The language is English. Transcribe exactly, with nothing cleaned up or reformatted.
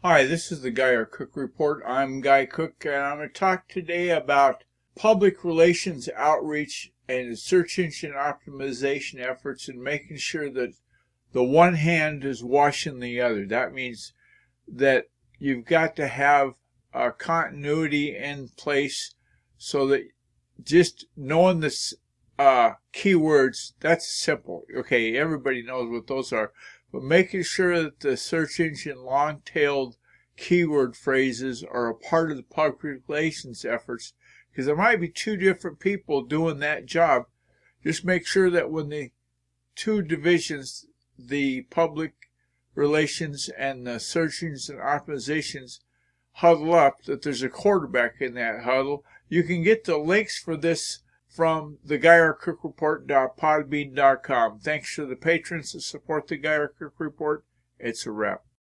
Hi, this is the Guy R. Cook Report. I'm Guy Cook, and I'm going to talk today about public relations outreach and search engine optimization efforts and making sure that the one hand is washing the other. That means that you've got to have a continuity in place so that just knowing the uh, keywords, that's simple. Okay, everybody knows what those are. But making sure that the search engine long-tailed keyword phrases are a part of the public relations efforts, because there might be two different people doing that job. Just make sure that when the two divisions, the public relations and the search engine optimizations, huddle up, that there's a quarterback in that huddle. You can get the links for this from the Guy R. Cook Report dot podbean dot com. Thanks to the patrons that support the Guy R. Cook Report. It's a wrap.